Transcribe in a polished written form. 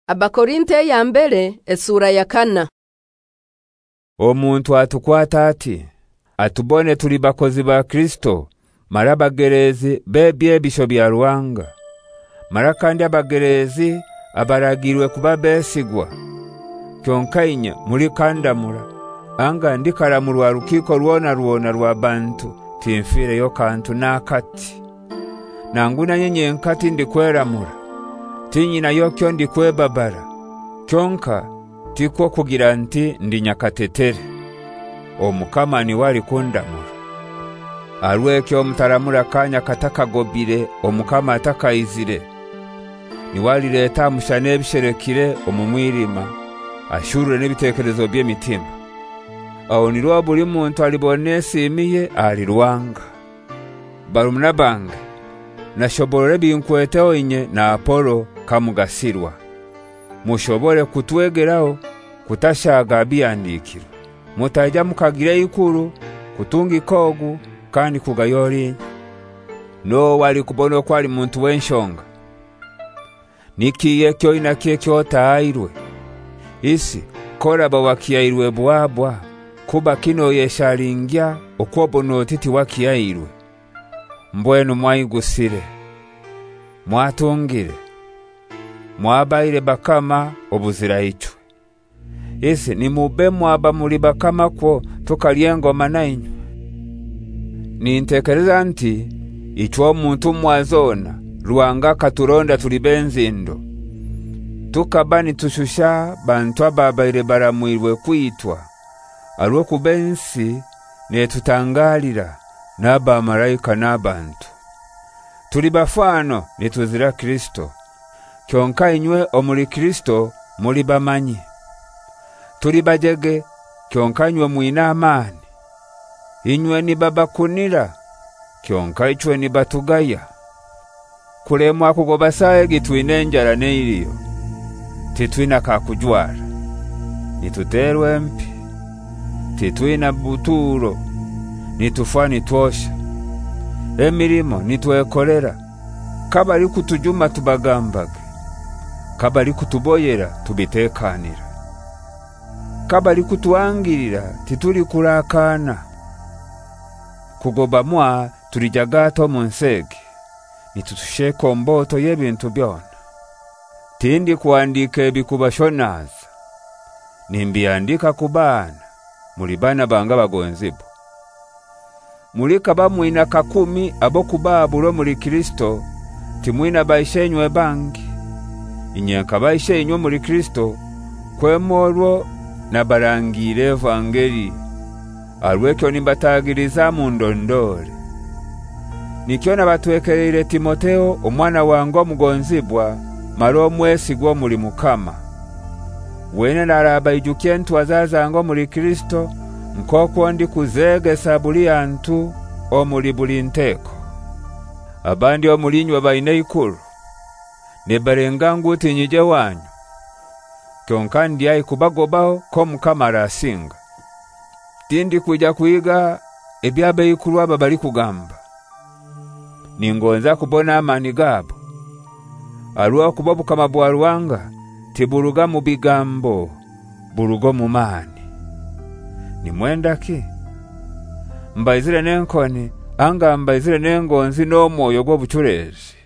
Abakorinte ya mbere esura ya 4. Omuntu atukwata ati atubone tuli bakozi ba Kristo mara bagerezi bebye bisho bya Ruhanga mara kandi abagerezi abaragirwe kuba besigwa kyonkainya muri kandamura anga ndikara mu rukiko ruona rwa bantu timfire yo kantu nakati nanguna nyenye nkati ndikweramura tinyi na yokyo ndikwebabara kyonka tiko kugira nti ndi nyakatetere omukama ni wali kundamura arwekyo mutaramura kanya katakagobire omukama atakayizire ni wali leta mushane bisherekire omumwirima ashure n'ibitekerezo by'emitima aho ni rwo buri muntu alibonese imiye ali Ruhanga barumuna bange nashoborere binkweteo inye na Apolo kamugasirwa mushobore kutwegeraho kutashaga byandikiro mutajya mukagire ikuru kutunga ikogu kandi kugayori no wali kubono kwali muntu wenshonga nikiye kyo inakiye kyo tairwe isi kora bawakiyairwe bwabwa kuba kino yesharingya okwobono titi wakiyairwe mbwenu mwayigusire mwatungire mwabaire bakama obuzira ichwe isi ni mube mwaba muri bakama kwo tukalyengo manainywe nintekereza nti ichwo muntu mwazona Ruhanga katuronda tuli benzindo tukabani tushusha bantu ababaire baramwirwe kwitwa alwo kubensi ne tutangalira naba malaika nabantu tuli bafano netuzira Kristo kyonka inywe omuli Kristo muri bamanyi tuli bajege kyonka inywe muina amani inywe ni babakunira kyonka ichwe ni batugaya kulemwa kugobasaye gitwine njara neiriyo titwina kakujwara nituterwe mpi titwina buturo nitufani twosha emirimo nitwekolera kabali kutujuma tubagambage kabali kutuboyera tubitekanira kabali kutuangirira tituli kurakana kugoba mwa tulijagato munsege nitutusheko mboto y'ebintu byona tindi kuandika ebikubashonaza nimbiandika kubana muri bana banga bagonzibo muri kabamwina 10 abo kubabulo muri Kristo timwina baishenywe bangi inyanka baishenywe muri Kristo kwemorwo na barangire evangeli alwekyo nimbatagiriza mu ndondore nikiona batwekerere Timoteo omwana wango mugonzibwa maro mwesigwa muri mukama wene naraba ijukie ntu wazaza ngo muri Kristo nkoko ndi kuzege sabuli antu omuli bulinteko abandi omulinywa baine ikuru nebarenga nguti nyije wanyu kyonkandi ai kubagobaho ko mukama arasinga tindi kuja kuiga ebyabe ikuru aba bali kugamba ningonza kubona amani gabo alwa kubabu kama bwa Ruhanga tiburuga mu bigambo burugo mu mani ni mwenda ki mbaizire nenkoni anga mbaizire nengonzi no moyo gwo buchurezi